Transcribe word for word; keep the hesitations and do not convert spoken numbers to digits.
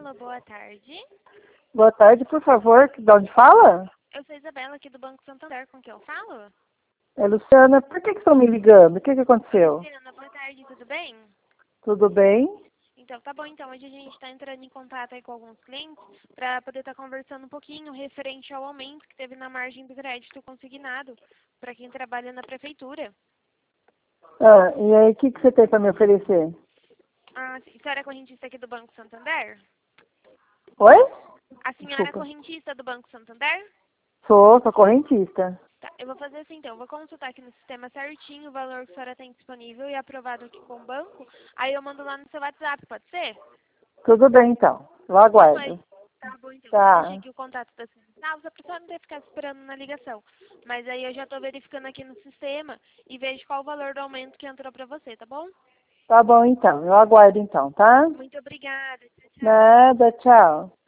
Alô, boa tarde. Boa tarde, por favor. De onde fala? Eu sou Isabela, aqui do Banco Santander. Com quem eu falo? É Luciana. Por que que estão me ligando? O que que aconteceu? Luciana, boa tarde, tudo bem? Tudo bem? Então, tá bom. Então, hoje a gente está entrando em contato aí com alguns clientes para poder estar conversando um pouquinho referente ao aumento que teve na margem do crédito consignado para quem trabalha na prefeitura. Ah, e aí, o que que você tem para me oferecer? A senhora é correntista aqui do Banco Santander? Oi? A senhora é Desculpa. correntista do Banco Santander? Sou, sou correntista. Tá, eu vou fazer assim então, eu vou consultar aqui no sistema certinho o valor que a senhora tem disponível e aprovado aqui com o banco, aí eu mando lá no seu WhatsApp, pode ser? Tudo bem, então. Eu Não, mas aguardo. tá bom então, já deixei Tá. aqui o contato da central, só pra senhora não ter que ficar esperando na ligação. Mas aí eu já tô verificando aqui no sistema e vejo qual o valor do aumento que entrou pra você, tá bom? Tá bom, então. Eu aguardo, então, tá? Muito obrigada, tchau, tchau. Nada, tchau.